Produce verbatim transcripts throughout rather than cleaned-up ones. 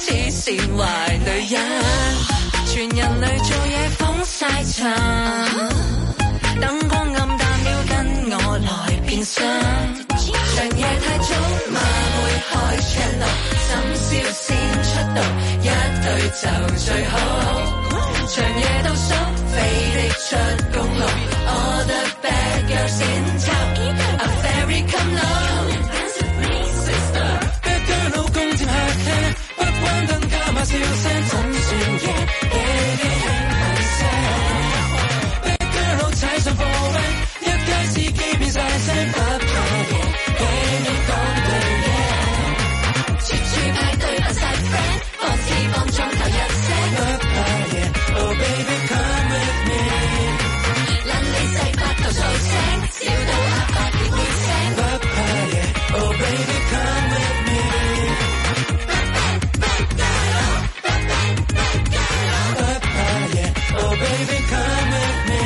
黐線壞女人，全人類做嘢風晒塵，燈光暗淡要跟我來變身，長夜太早馬會開長路，怎消先出道，一對就最好。長夜倒數，飛的出公路 ，All the bad girls in town，A fairy come low。Dance with me, sister。Bad girl 老公漸客廳，不關燈加碼笑聲，怎算夜？Baby 輕輕聲。Bad girl 老踩上貨位，一街司機變晒聲，不怕夜。Baby 講對嘢，處處派對扮晒 friend， 放肆放縱頭一聲，不怕夜。Oh baby come with me， 撚你細八頭數聲，笑到阿爸亦會聲，不怕夜。Oh baby come with me， 不怕夜。Oh baby come with me，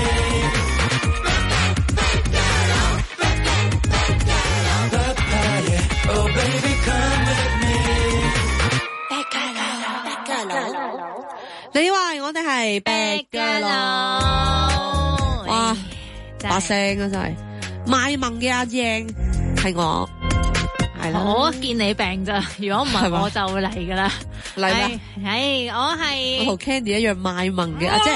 不怕夜。Oh baby come with me， Bad girl， 你話我哋係 bad girl 咯，哇，把聲啊真係賣萌嘅阿鄭係我，係啦， 我見你病咋，如果唔係我就嚟噶啦， 嚟啦， 係我係我同 Candy 一樣賣萌嘅阿姐，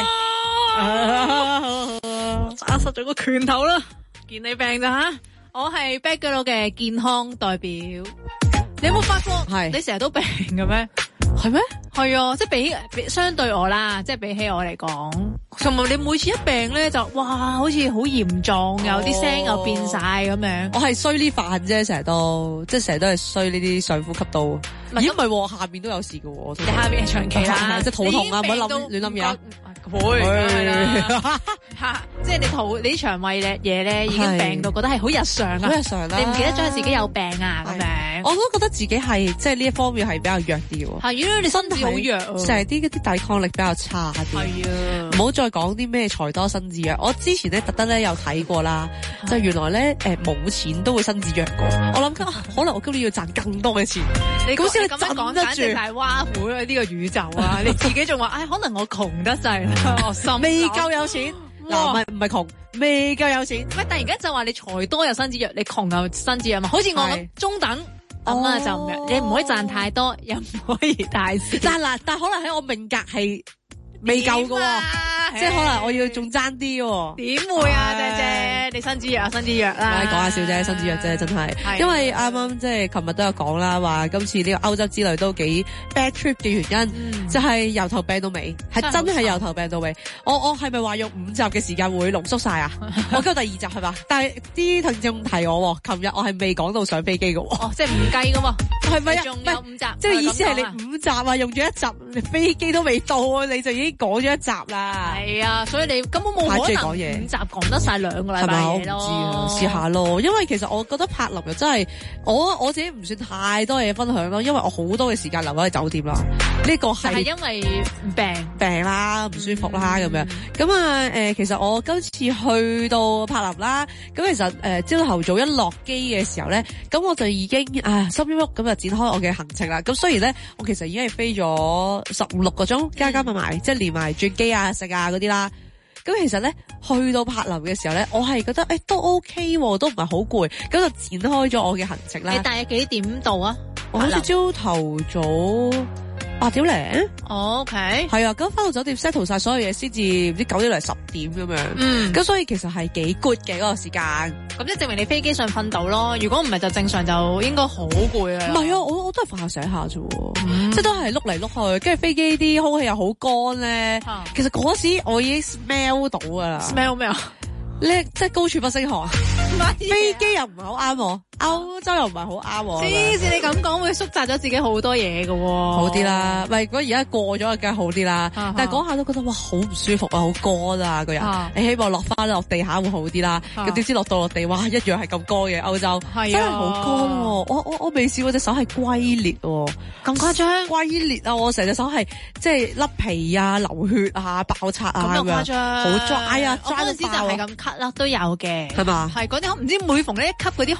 揸實咗個拳頭啦，見你病咋吓，我係 bad girl 嘅健康代表，你有冇發覺係你成日都病嘅咩？ 係咩？ 係啊，即係比比相對我啦，即係比起我嚟講，同埋你每次一病咧就哇，好似好嚴重，有啲聲又變晒咁樣。 我係衰呢飯啫，成日都即係成日都係衰呢啲上呼吸道。咦唔係喎，下邊都有事嘅喎。 你下邊係長期啦， 即係肚痛啊，唔好諗亂諗嘢。 會係啦，吓，即係你肚你啲腸胃咧嘢咧已經病到覺得係好日常啊， 好日常啦。 你唔記得咗自己有病啊咁樣。 我都覺得自己係即係呢一方面係比較弱啲喎。 係，因為你身體好弱， 成日啲啲抵抗力比較差啲。 係啊， 唔好再講啲咩財多身子弱。我之前咧特登咧有睇過啦，就原來咧誒冇錢都會身子弱過。我諗緊可能我今年要賺更多嘅錢。你咁先咁樣講，簡直係挖苦呢個宇宙啊！你自己仲話，唉，可能我窮得滯啦，我心未夠有錢。嗱，唔係唔係窮，未夠有錢。 喂，突然間就話你財多又身子弱，你窮又身子弱嘛？好似我咁中等咁啊，就唔你唔可以賺太多，又唔可以太少。 但嗱，但可能喺我命格係未夠嘅喎，即係可能我要仲爭啲喎。 點會啊，姐姐，你身子弱啊，身子弱啦。 講下笑啫，身子弱啫，真係。因為啱啱即係琴日都有講啦，話今次呢個歐洲之旅都幾 bad trip 嘅原因，嗯、就係由頭病到尾，係真係由頭病到尾。我我係咪話用五集嘅時間會濃縮晒啊？我今日第二集係嘛？但係啲聽眾提我，琴日我係未講到上飛機嘅喎。 哦，即係唔計嘅喎。係咪啊？仲有五集， 即係意思係你五集啊，用咗一集，你飛機都未到啊，你就已經講咗一集啦。 係啊，所以你根本冇可能五集講得晒兩個禮拜嘢咯。 我唔知啊，試下咯。因為其實我覺得柏林又真係我我自己唔算太多嘢分享咯，因為我好多嘅時間留喺酒店啦。呢、這個係係因為病病啦，唔舒服啦咁、嗯、樣。咁啊誒，其實我今次去到柏林啦，咁其實誒朝頭早一落機嘅時候咧，咁我就已經啊心喐喐咁就展開我嘅行程啦。咁雖然咧，我其實已經係飛咗十五六個鐘，加加埋埋，嗯、即係連埋轉機啊、食啊嗰啲啦。咁其實咧，去到柏林嘅時候咧，我係覺得誒、欸、都 OK，都唔係好攰，咁就展開咗我嘅行程啦。 你大約幾點到啊？ 我好似朝頭早八點零。 哦 OK。 係啊，咁翻到酒店 settle 晒所有嘢先至唔知九點零十點咁樣。嗯。咁所以其實係幾 good 嘅嗰個時間。 咁即係證明你飛機上瞓到咯。如果唔係就正常就應該好攰啊。 唔係啊，我我都係瞓下醒下啫。嗯、即係都係碌嚟碌去，跟住飛機啲空氣又好乾咧。嗯、其實嗰時我已經 smell 到噶啦。 smell 咩啊？ 咧即係高處不勝寒。飛機又唔係好啱我，歐洲又唔係好啱我。 黐線，你咁講會縮窄咗自己好多嘢㗎喎。 好啲啦，唔係如果而家過咗梗係好啲啦。啊、但係嗰下都覺得哇好唔舒服啊，好乾啊個人。啊、你希望落翻落地下會好啲啦。咁點知落到落地，哇一樣係咁乾嘅歐洲，啊、真係好乾喎。我我我未試過隻手係龜裂喎， 咁誇張？ 龜裂啊！我成隻手係即係甩皮啊、流血啊、爆擦啊咁樣，好 dry 啊！ 我嗰陣時就係咁咳啦，都有嘅。 係嘛？ 係嗰啲唔知每逢呢一吸嗰啲空氣，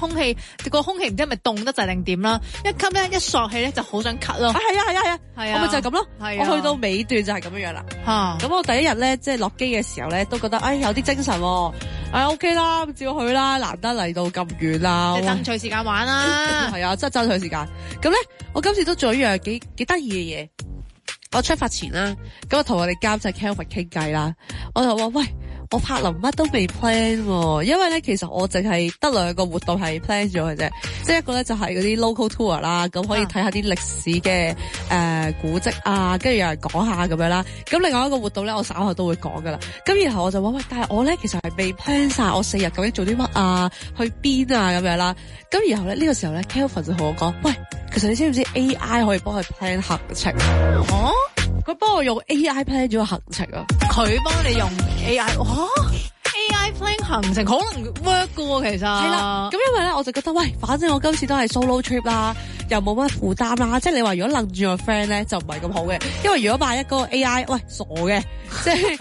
個空氣唔知係咪凍得滯定點啦，一吸咧一索氣咧就好想咳咯。 係啊係啊係啊， 係啊， 我咪就係咁咯。 係啊， 我去到尾段就係咁樣樣啦。 嚇， 咁我第一日咧即係落機嘅時候咧，都覺得哎有啲精神喎。哎 OK 啦，照去啦，難得嚟到咁遠啦， 即係爭取時間玩啦。 係啊，真係爭取時間。咁咧，我今次都做一樣幾幾得意嘅嘢。我出發前啦，咁我同我哋監製 Kelvin 傾偈啦，我就話喂，我柏林乜都未 plan 喎，因為咧其實我淨係得兩個活動係 plan 咗嘅啫，即係一個咧就係嗰啲 local tour 啦，咁可以睇下啲歷史嘅誒、呃、古蹟啊，跟住有人講下咁樣啦。咁另外一個活動咧，我稍後都會講噶啦。咁然後我就話喂，但係我咧其實係未 plan 晒我四日究竟做啲乜啊，去邊啊咁樣啦。咁然後咧呢、這個時候咧 Kelvin 就同我講，喂，其實你知唔知 A I 可以幫佢 plan 行程？ 哦， 佢幫我用 A I plan 咗個行程啊！ 佢幫你用 A I， 哇 A I plan 行程可能 work 噶喎，其實係啦。咁因為咧，我就覺得喂，反正我今次都係 solo trip 啦，又冇乜負擔啦。即係你話如果楞住個 friend 咧，就唔係咁好嘅。因為如果萬一嗰個 A I 喂傻嘅，即係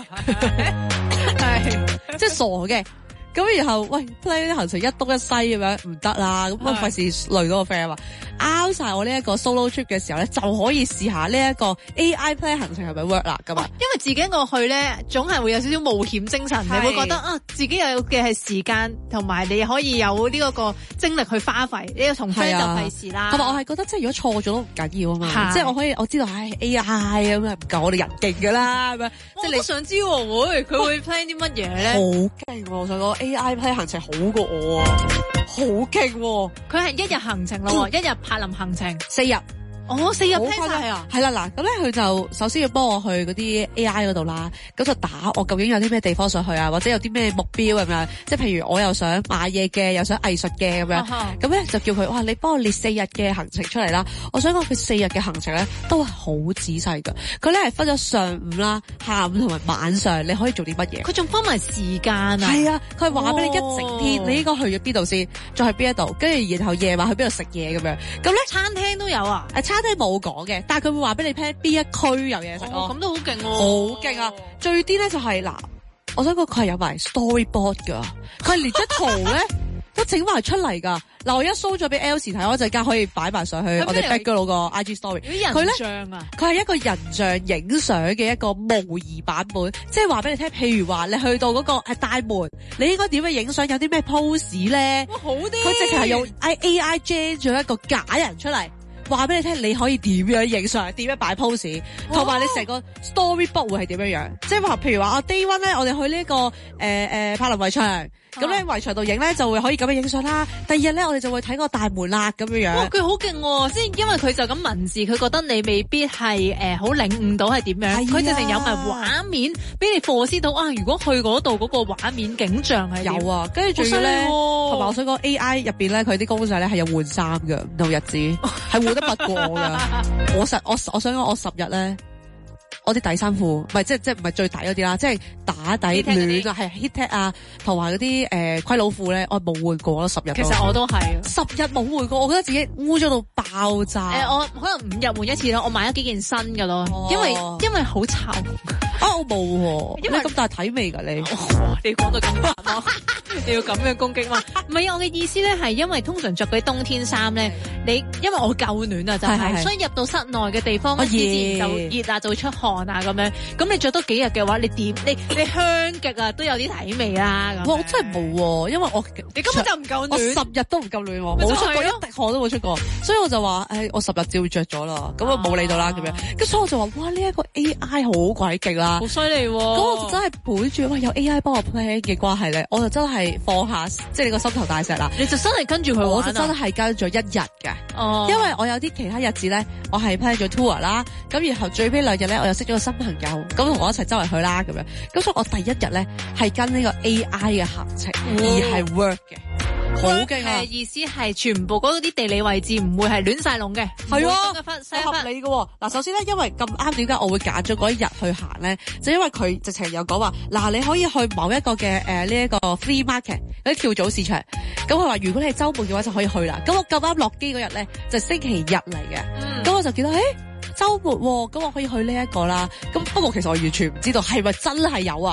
係即係傻嘅。咁然後喂 plan 啲行程一東一西咁樣唔得啦，咁我費事累到個 friend 啊嘛。拗晒我呢一個 solo trip 嘅時候咧，就可以試下呢一個 A I plan 行程係咪 work 啦咁啊？ 因為自己一個去咧，總係會有少少冒險精神，你會覺得啊，自己有嘅係時間，同埋你可以有呢一個精力去花費，呢個同 friend 就費事啦。 同埋我係覺得即係如果錯咗都唔緊要啊嘛，即係我可以我知道唉 A I 咁樣唔夠我哋人勁噶啦咁樣。即係你想知喎，會佢會 plan 啲乜嘢咧？好勁喎！我想講 A I plan 行程好過我啊，好勁喎！ 佢係一日行程咯，一日柏林行程四日。 哦，四日 plan 晒啊！ 係啦，嗱，咁咧佢就首先要幫我去嗰啲 A I 嗰度啦，咁就打我究竟有啲咩地方想去啊，或者有啲咩目標咁樣，即係譬如我又想買嘢嘅，又想藝術嘅咁樣，咁咧、uh huh. 就叫佢哇，你幫我列四日嘅行程出嚟啦。我想講佢四日嘅行程咧都係好仔細噶，佢咧係分咗上午啦、下午同埋晚上，你可以做啲乜嘢？佢仲分埋時間啊！係啊，佢係話俾你一整天，你應該去咗邊度先，再去邊一度，跟住然後夜晚去邊度食嘢咁樣。咁咧餐廳都有啊？ 誒，餐廳冇講嘅，但係佢會話俾你聽邊一區有嘢食咯。 咁都好勁喎！ 好勁啊！最癲咧就係、是、嗱，我想講佢係有埋 storyboard 噶，佢係連張圖咧都整埋出嚟噶。嗱，我一 show 咗俾 L 時睇，我陣間可以擺埋上去我哋 background 個 I G story。佢咧，佢係一個人像影相嘅一個模擬版本，即係話俾你聽。譬如話你去到嗰個係大門，你應該點樣影相？有啲咩 pose 咧？哇，好啲！佢直情係用 A I gen 咗一個假人出嚟。話俾你聽，你可以點樣影相，點樣擺 pose，同埋你成個 storyboard 會係點樣樣。即係話，譬如話啊 day one 咧，我哋去呢、這個誒誒、呃、柏林圍牆，咁咧圍牆度影咧就會可以咁樣影相啦。第二日咧，我哋就會睇個大門啦咁樣樣。哇，佢好勁喎！即係因為佢就咁文字，佢覺得你未必係誒好領悟到係點樣。佢直情有埋畫面俾你 foresee 到啊！如果去嗰度嗰個畫面景象係有啊，跟住仲要咧，同埋我想講 A I 入邊咧，佢啲公仔咧係有換衫嘅，唔同日子係換。得不過噶，我實我我想講我十日咧，我啲底衫褲唔係即係即係唔係最底嗰啲啦，即係打底暖啊，係 heattech 啊，同埋嗰啲誒龜佬褲咧，我冇換過咯，十日。其實我都係十日冇換過，我覺得自己污咗到爆炸。誒、呃，我可能五日換一次咯，我買咗幾件新噶咯，哦、因為因為好臭。啊，我冇喎，因為咁大體味噶你，哦、你講到咁白咯，你要咁樣攻擊嘛？唔係啊，我嘅意思咧係因為通常着嗰啲冬天衫咧，你因為我夠暖啊，就係、是，所以入到室內嘅地方，自然就熱啊，就會出汗啊咁樣。咁你着多幾日嘅話，你點你你香極啊，都有啲體味啦。哇，我真係冇喎，因為我你根本就唔夠暖，我十日都唔夠暖，冇出過一滴汗都冇出過，所以我就話，誒，我十日照着咗啦，咁啊冇理到啦咁樣。咁所以我就話，哇，呢、這、一個 A I 好鬼勁啦！好犀利喎！咁我就真係本住喂有 A I 幫我 plan 嘅關係咧，我就真係放下即係你個心頭大石啦。你就真係跟住佢玩啊！我就真係跟咗一日嘅，哦，因為我有啲其他日子咧，我係 plan 咗 tour 啦，咁然後最尾兩日咧，我又識咗個新朋友，咁同我一齊周圍去啦咁樣。咁所以我第一日咧係跟呢個 A I 嘅行程，哦、而係 work 嘅。好勁啊！意思係全部嗰啲地理位置唔會係亂晒龍嘅，係啊，合理嘅。嗱，首先咧，因為咁啱，點解我會揀咗嗰一日去行咧？就因為佢直情有講話，嗱，你可以去某一個嘅誒呢一個 free market 嗰啲跳蚤市場。咁佢話如果你係周末嘅話就可以去啦。咁我咁啱落機嗰日咧就星期日嚟嘅，咁、嗯、我就見到誒周末咁我可以去呢一個啦。咁不過其實我完全唔知道係咪真係有啊。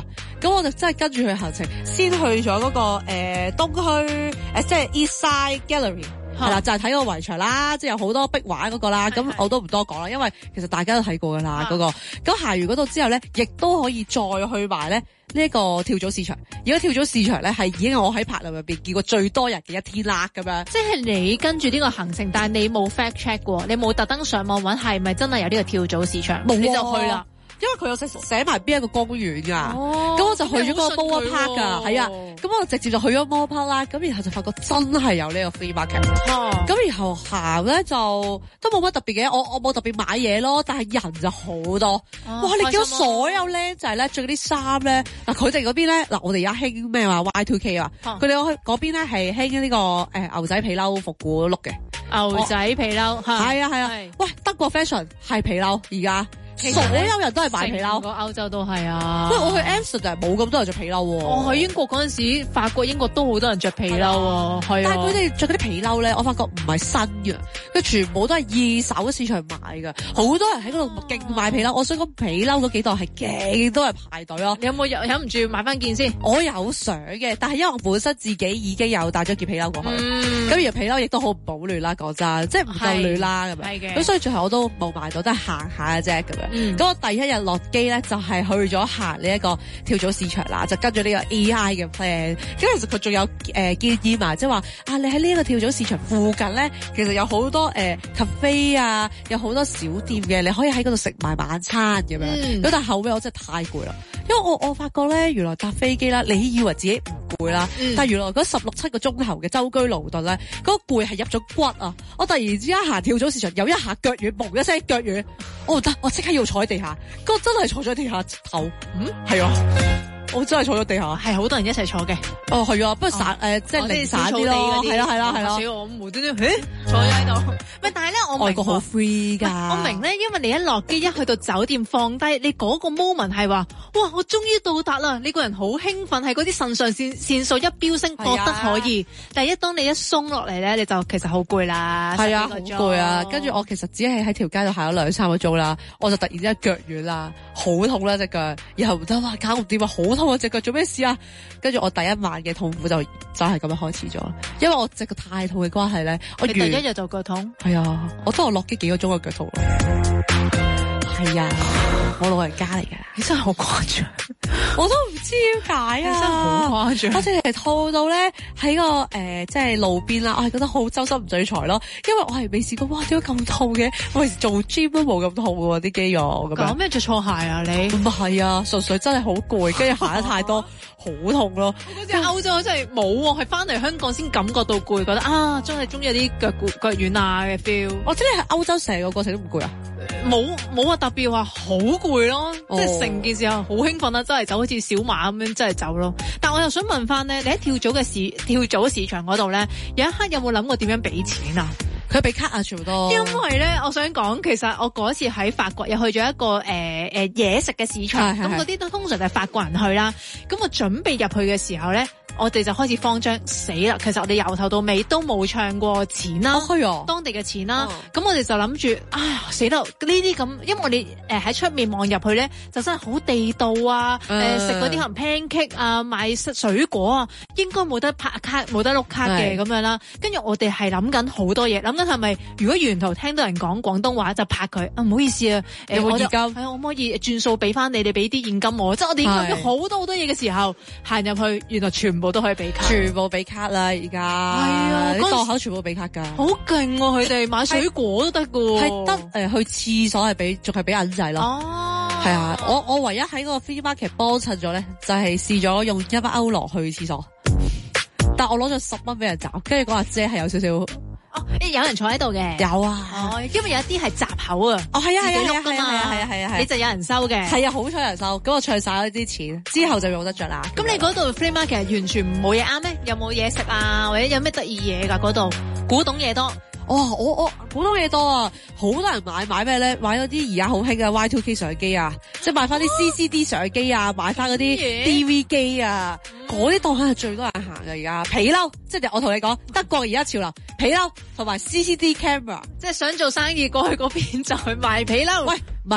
咁我就真係跟住佢行程，先去咗嗰、那個誒、呃、東區誒即係 East Side Gallery。係啦，就係睇個圍牆啦，即係有好多壁畫嗰個啦，咁我都唔多講啦，因為其實大家都睇過噶啦嗰個。咁行完嗰度之後咧，亦都可以再去埋咧呢一個跳蚤市場。而家跳蚤市場咧係已經我喺柏林入邊見過最多人嘅一天啦，咁樣。 即係你跟住呢個行程，但係你冇 fact check 過，你冇特登上網揾係咪真係有呢個跳蚤市場， 冇、啊、 你就去啦。 因為佢有寫寫埋邊一個公園㗎，咁、 哦、 我就去咗嗰個 Moore Park 㗎，係啊，咁我直接就去咗 Moore Park 啦，咁然後就發覺真係有呢個 flea market，咁、哦、然後行咧就都冇乜特別嘅，我我冇特別買嘢咯，但係人就好多，哦、哇！你見到所有僆仔咧着嗰啲衫咧，嗱佢哋嗰邊咧，嗱我哋而家興咩話 Y two K 啊，佢哋去嗰邊咧係興呢個誒、呃、牛仔皮褸復古 look 嘅， 牛仔皮褸係啊係啊，喂德國 fashion 係皮褸而家。所有人都係買皮褸， 個歐洲都係啊。 不過我去 Amsterdam 冇咁多人着皮褸喎。 我去英國嗰陣時，法國、英國都好多人着皮褸喎。係啊， 但係佢哋着嗰啲皮褸咧，我發覺唔係新嘅，佢全部都係二手市場買㗎。好多人喺嗰度勁買皮褸。我想講皮褸嗰幾檔係勁多人排隊咯。 你有冇忍唔住買翻件先？ 我有想嘅，但係因為我本身自己已經有帶咗件皮褸過去，咁、嗯、而皮褸亦都好唔保暖啦，講真，即係唔夠暖啦咁樣。係嘅。咁所以最後我都冇買到，都係行下嘅啫咁樣。咁、嗯、我第一日落機咧，就係、是、去咗行呢一個跳蚤市場啦，就跟住呢個 A I 嘅 plan。咁其實佢仲有誒、呃、建議埋，即係話啊，你喺呢一個跳蚤市場附近咧，其實有好多誒、呃、cafe 啊，有好多小店嘅，你可以喺嗰度食埋晚餐咁樣。咁、嗯、但係後尾我真係太攰啦，因為我我發覺咧，原來搭飛機啦，你以為自己唔攰啦，嗯、但係原來嗰十六七個鐘頭嘅舟車勞頓咧，嗰、那個攰係入咗骨啊！我突然之間行跳蚤市場，有一下腳軟，嘣一聲腳軟，我唔得，我即刻要坐喺地下。嗰個真係坐咗地下頭，嗯，係啊，我真係坐咗地下， 係好多人一齊坐嘅。 哦，係啊，不過散誒、呃，即係零散啲咯，係啦係啦係啦。 少我無端端，誒，坐咗喺度。喂，但係咧，我外國好 free 噶。 我明咧，因為你一落機一去到酒店放低，你嗰個 moment 係話，哇，我終於到達啦！你個人好興奮，係嗰啲腎上腺腺素一飆升，覺得可以。但係一當你一鬆落嚟咧，你就其實好攰啦。係啊，好攰啊！跟住我其實只係喺條街度行咗兩三個鐘啦，我就突然之間腳軟啦，好痛啦隻腳，然後唔得啦，搞唔掂啊，好痛啊隻腳，做咩事啊？跟住我第一晚嘅痛苦就就係咁樣開始咗，因為我隻腳太痛嘅關係咧，我第一日就腳痛。 係啊，我都我落機幾個鐘嘅腳痛。係啊，我老人家嚟㗎， 你真係好誇張， 我都唔知點解啊， 真係好誇張。 我淨係痛到咧喺個誒、呃、即係路邊啦，我係覺得好周身唔聚財咯，因為我係未試過，哇點解咁痛嘅？我平時做 gym 都冇咁痛喎，啲肌肉咁樣。講咩着錯鞋啊你？ 唔係啊，純粹真係好攰，跟住行得太多，好痛咯。 嗰隻歐洲真係冇喎，係翻嚟香港先感覺到攰，覺得啊真係中意有啲腳攰腳軟啊嘅 feel。 我知你喺歐洲成個過程都唔攰啊？ 冇冇話特別話好攰咯，哦、即係成件事好興奮啦，真係走好似小馬咁樣真係走咯。但我又想問翻咧，你喺跳蚤嘅市跳蚤市場嗰度咧，有一刻有冇諗過點樣俾錢啊？ 佢俾卡啊，全部都。因為咧，我想講，其實我嗰次喺法國又去咗一個誒誒嘢食嘅市場，咁嗰啲都通常就係法國人去啦。咁我準備入去嘅時候咧，我哋就開始慌張，死啦！其實我哋由頭到尾都冇唱過錢啦， 哦、 當地嘅錢啦。咁、哦、我哋就諗住，哎呀死啦！呢啲咁，因為我哋誒喺出面望入去咧，就真係好地道啊！誒食嗰啲可能 pancake 啊，買水果啊，應該冇得拍卡，冇得碌卡嘅咁樣啦。跟住我哋係諗緊好多嘢，諗緊係咪如果沿途聽到人講廣東話就拍佢啊？唔好意思啊，誒我現金係啊，我可唔可以轉數俾翻你哋俾啲現金我？即係我哋諗咗好多好多嘢嘅時候，行入去原來全部都可以俾卡， 全部俾卡啦！而家係啊，啲檔口全部俾卡㗎， 好勁喎！佢哋買水果都得㗎， 係得誒去廁所係俾，仲係俾銀仔咯。哦，係啊，我我唯一喺嗰個 free market 幫襯咗咧，就係試咗用一百歐羅去廁所，但我攞咗十蚊俾人找，跟住嗰阿姐係有少少。 哦，有人坐喺度嘅， 有啊， 哦，因為有一啲係閘口啊， 哦係啊係啊係啊係啊係啊係啊，你就有人收嘅， 係啊好彩有人收，咁我唱晒咗啲錢之後就用得着啦。 咁你嗰度 free market 完全冇嘢啱咩？有冇嘢食啊？或者有咩得意嘢㗎？嗰度古董嘢多。 哇、哦！我我古董嘢多啊，好多人買買咩咧？買嗰啲而家好興嘅 Y two K 相機啊，即係買翻啲 C C D 相機啊，買翻嗰啲 D V 機啊，嗰啲檔口係最多人行嘅而家。皮褸，即係我同你講，德國而家潮流皮褸同埋 C C D camera， 即係想做生意過去嗰邊就去賣皮褸。 喂，唔係。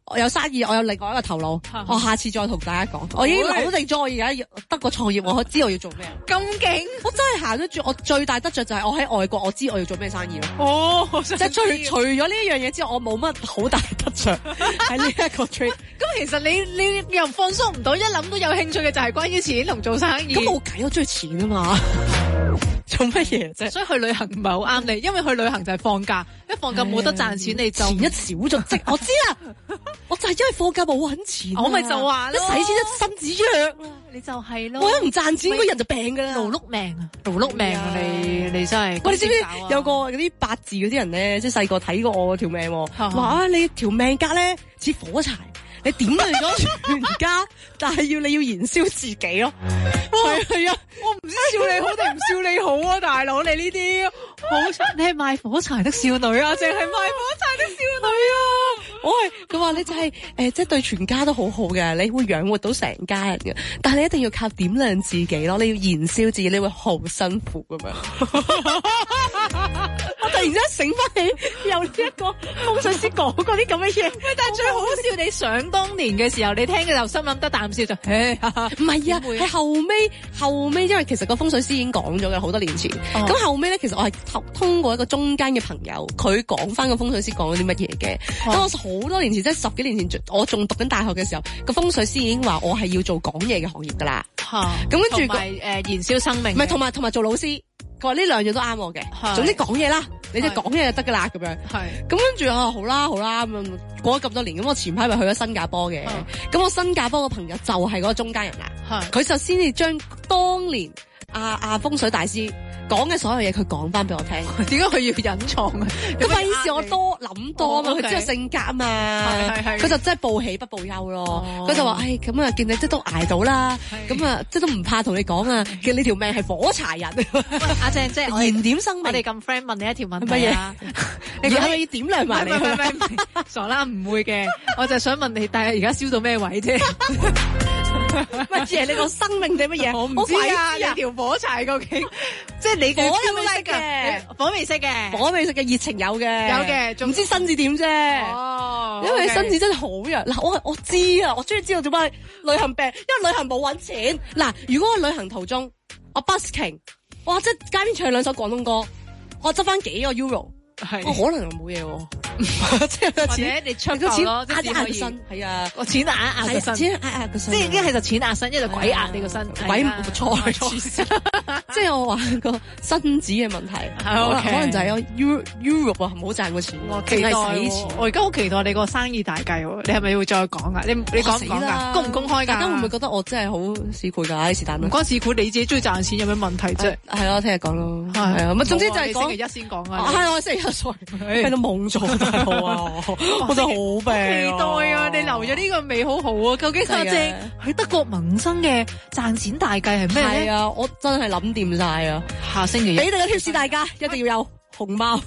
我有生意，我有另外一個頭腦，我下次再同大家講。我已經扭定咗，我而家得個創業，我知我要做咩。 咁勁！ 我真係行得住，我最大得着就係我喺外國，我知我要做咩生意咯。 哦， 即係除除咗呢一樣嘢之外，我冇乜好大得着喺呢一個 trade。 咁其實你你又放鬆唔到，一諗到有興趣嘅就係關於錢同做生意。 咁冇計，我中意錢啊嘛。做乜嘢啫？ 所以去旅行唔係好啱你，因為去旅行就係放假，一放假冇得賺錢，你就錢一少咗即我知啦，我就係因為放假冇搵錢， 我咪就話咯， 一使錢一身子弱， 你就係咯。 我一唔賺錢，個人就病噶啦， 勞碌命啊，勞碌命啊！你你真係， 喂，你知唔知有個嗰啲八字嗰啲人咧，即係細個睇過我條命，話啊你條命格咧似火柴。你點嚟咗全家，但係要你要燃燒自己咯。係係啊， 我唔知笑你好定唔笑你好啊，大佬你呢啲好，你係賣火柴的少女啊，淨係賣火柴的少女啊。 我係佢話你就係、是、誒、呃，即係對全家都好好嘅，你會養活到成家人嘅，但係你一定要靠點亮自己咯，你要燃燒自己，你會好辛苦咁樣。我突然之間醒翻起有呢一個風水師講過啲咁嘅嘢， 喂，但係最好笑你想當年嘅時候，你聽嘅就心諗得啖笑就，唔係啊，係後尾後尾，因為其實個風水師已經講咗嘅好多年前，咁、哦、後尾咧，其實我係通通過一個中間嘅朋友，佢講翻個風水師講咗啲乜嘢嘅。咁、哦、我好多年前，即係十幾年前，我仲讀緊大學嘅時候，個風水師已經話我係要做講嘢嘅行業噶啦。咁、哦、跟住誒燃燒生命， 唔係同埋同埋做老師。佢話呢兩樣都啱我嘅，總之講嘢啦，你就講嘢就得噶啦咁樣。係咁跟住啊，好啦好啦咁樣過咗咁多年，咁我前排咪去咗新加坡嘅，咁我新加坡個朋友就係嗰個中間人啦，佢就先至將當年阿阿風水大師講嘅所有嘢，佢講翻俾我聽。 點解佢要隱藏啊？ 咁費事我多諗多啊嘛，佢知道性格啊嘛，佢就真係報喜不報憂咯。佢就話：，唉，咁啊，見你即都捱到啦，咁啊，即都唔怕同你講啊。其實你條命係火柴人。 阿鄭姐， 燃點生命。 我哋咁 friend 問你一條問題啊， 你係咪要點亮埋你？ 唔係唔係，傻啦，唔會嘅。我就想問你，但係而家燒到咩位啫？ 乜嘢？你個生命定乜嘢？ 我唔知啊！你條火柴究竟，即係你嘅火未熄嘅，火未熄嘅， 火未熄嘅熱情有嘅， 有嘅，仲唔知身子點啫。哦，因為你身子真係好弱。嗱，我我知啊，我終於知道做乜旅行病，因為旅行冇搵錢。嗱，如果我旅行途中我 busking，哇，即係街邊唱兩首廣東歌，我執翻幾個 euro。係，我可能又冇嘢喎，即係或者你出夠咯， 壓壓個身，係啊， 我錢壓壓個身，錢壓壓個身，即係已經係就錢壓身，一就鬼壓你個身， 鬼唔錯錯，即係我話個身子嘅問題，可能就係有 Europe 啊，唔好賺個錢， 我期待使錢，我而家好期待你個生意大計喎，你係咪會再講啊？你你講唔講㗎？公唔公開㗎？ 大家會唔會覺得我真係好市儈㗎？是但唔關市儈，你自己中意賺錢有咩問題啫？ 係咯，聽日講咯，係啊，咁總之就係講星期一先講啊， 係我星期一。喺度懵咗大佬啊！我真係好病， 期待啊！你留咗呢個味好好啊！究竟阿正喺德國萌生嘅賺錢大計係咩咧？ 係啊！我真係諗掂晒啊！ 下星期一俾你個貼士，大家一定要有熊貓。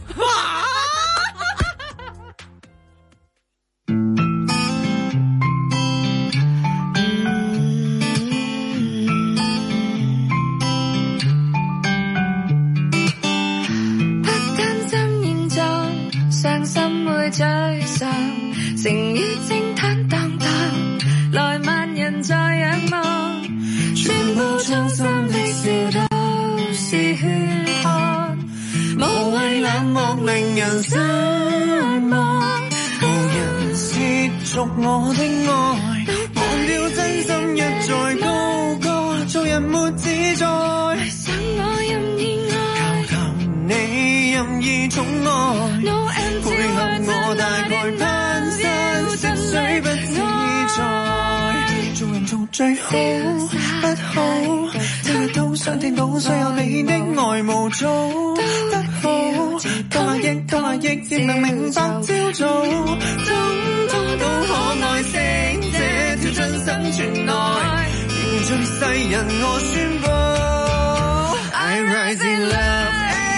傷心會沮喪，誠意正坦蕩蕩，來萬人在仰望，全部衷心的笑都是血汗，無謂冷漠令人失望，無人涉足我的愛，忘掉真心一再高歌，做人沒自在，想我任意愛，求求你任意寵愛。No 配合我大概攀山涉水不自在，做人做最好不好，聽日都想聽到所有你的愛慕做得好，當下亦當下亦亦能明白朝早，種種都可愛惜這條盡生存愛，凝聚世人我宣布 I rise in love。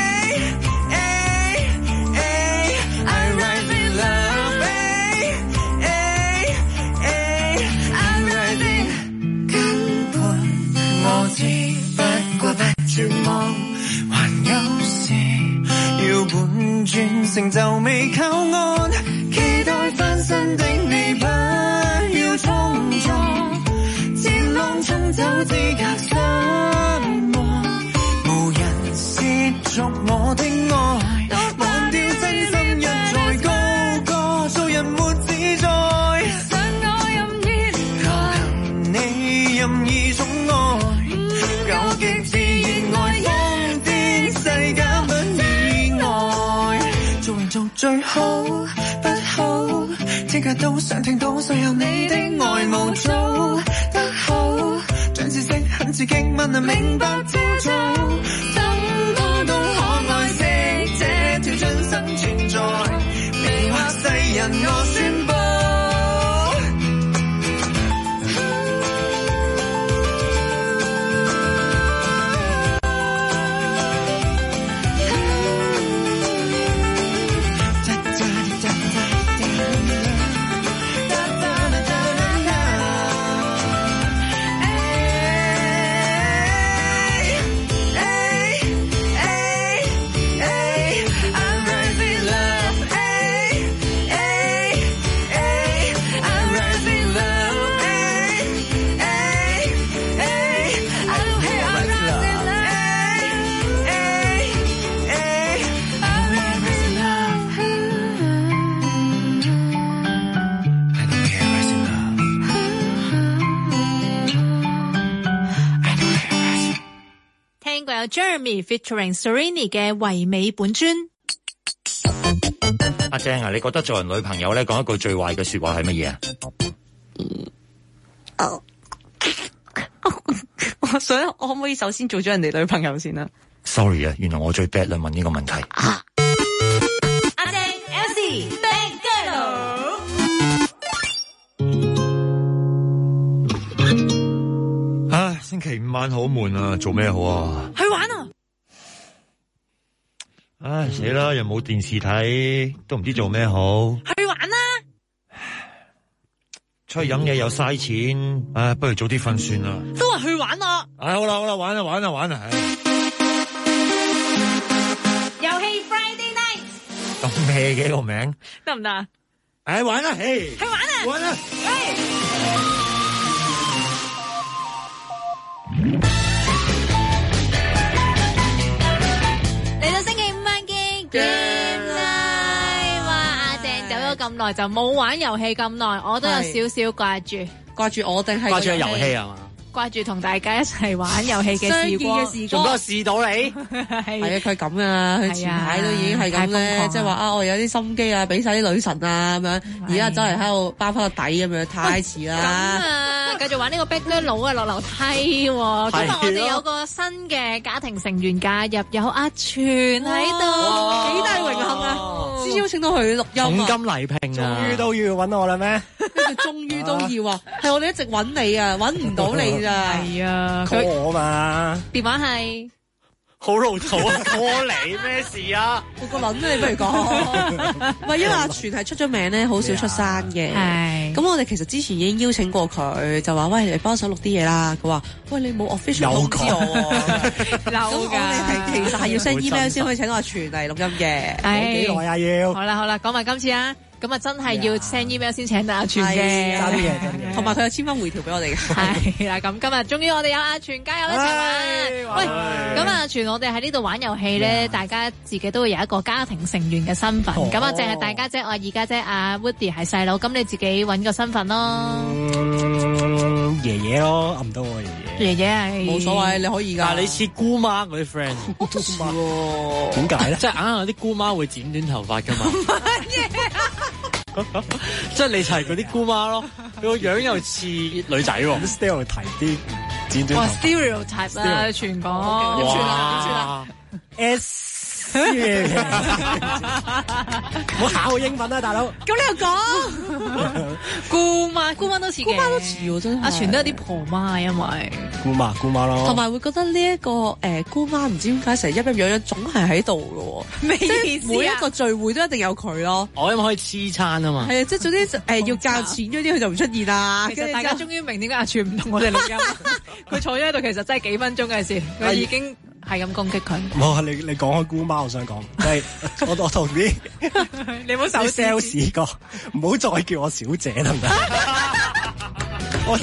絕望，還有時要半轉成就未靠岸，期待翻身的你。 都只隔心望，無人褻瀆我的愛，忘掉真心一再高歌，做人沒自在，想我任意離開，求你任意寵愛，究極自然愛瘋癲世間不意外，做人做最好不好，即刻都想聽到所有你的愛慕做得好，將知識很刺激問能明白朝早，怎麼都可愛惜這條真心存在，未惑世人我宣布。 Jeremy featuring Serrini 嘅唯美本尊。 阿正啊，你覺得做人女朋友咧講一句最壞嘅說話係乜嘢啊？ 哦，我想我可唔可以首先做咗人哋女朋友先啊 ？Sorry 啊，原來我最 bad 啦，問呢個問題。 啊、阿正 Elsie Bad Girl。 唉，星期五晚好悶啊，做咩好啊？ 去玩啊！ 唉，死啦，又冇電視睇，都唔知做咩好。 去玩啦！ 出去飲嘢又嘥錢，唉，不如早啲瞓算啦。 都話去玩啦！ 唉，好啦好啦，玩啊玩啊玩啊！ 遊戲 Friday Night 咁咩嘅個名？ 得唔得啊？ 唉，玩啦，嘿， 去玩啊！ 玩啊！ 嘿！嚟到星期五晚嘅 Game Night，哇！阿鄭走咗咁耐就冇玩遊戲咁耐，我都有少少掛住， 掛住我定係掛住個遊戲係嘛？ 掛住同大家一齊玩遊戲嘅時光， 仲多試到你係啊，佢咁啊，佢前排都已經係咁咧，即係話啊，我有啲心機啊，俾晒啲女神啊咁樣，而家走嚟喺度包翻個底咁樣，太遲啦。 咁啊，繼續玩呢個 Bad Girl 佬啊，落樓梯喎。今日我哋有個新嘅家庭成員加入，有阿全喺度，幾大榮幸啊！先邀請到佢錄音啊， 重金禮聘啊， 終於都要揾我啦咩？ 跟住終於都要啊，係我哋一直揾你啊，揾唔到你咋？ 係啊， 佢我嘛？ 電話係好老土啊，call你咩事啊？ 我個撚你不如講，唔係因為阿全係出咗名咧，好少出山嘅。係，咁我哋其實之前已經邀請過佢，就話喂，嚟幫手錄啲嘢啦。佢話喂，你冇 official 通知我，咁我哋係其實係要 send email 先可以請到阿全嚟錄音嘅。 講幾耐啊要？ 好啦好啦，講埋今次啊。咁啊，真係要 send email 先請到阿全嘅， 真嘅真嘅， 同埋佢有簽翻回條俾我哋嘅。 係啦，咁今日終於我哋有阿全加入一齊玩。喂，咁阿全，我哋喺呢度玩遊戲咧，大家自己都會有一個家庭成員嘅身份。咁啊，淨係大家姐，我二家姐阿 Woody 係細佬，咁你自己揾個身份咯。 爺爺咯，揞唔到我爺爺。 爺爺係冇所謂，你可以㗎。 但係你似姑媽嗰啲 friend， 我都似喎。 點解咧？ 即係硬係有啲姑媽會剪短頭髮㗎嘛。即係你就係嗰啲姑媽咯，佢個樣又似女仔喎。 stereotype 啲剪短頭髮。 哇 stereotype 啦，全港點算啊？點算啊 ？S 唔好考英文啊，大佬。 咁你又講姑媽，姑媽都似嘅， 姑媽都似喎，真係。 阿全都有啲婆媽，因為姑媽姑媽咯。 同埋會覺得呢一個誒姑媽唔知點解成日一一樣樣總係喺度嘅喎， 咩意思啊？ 每一個聚會都一定有佢咯。 我因為可以黐餐啊嘛。 係啊，即係總之誒要教錢嗰啲佢就唔出現啦。 其實大家終於明點解阿全唔同我哋錄音，佢坐咗喺度其實真係幾分鐘嘅事，佢已經。係咁攻擊佢。 冇啊！你你講開姑媽，我想講，即係我我同啲你冇手 sales 個，唔好再叫我小姐得唔得？我真係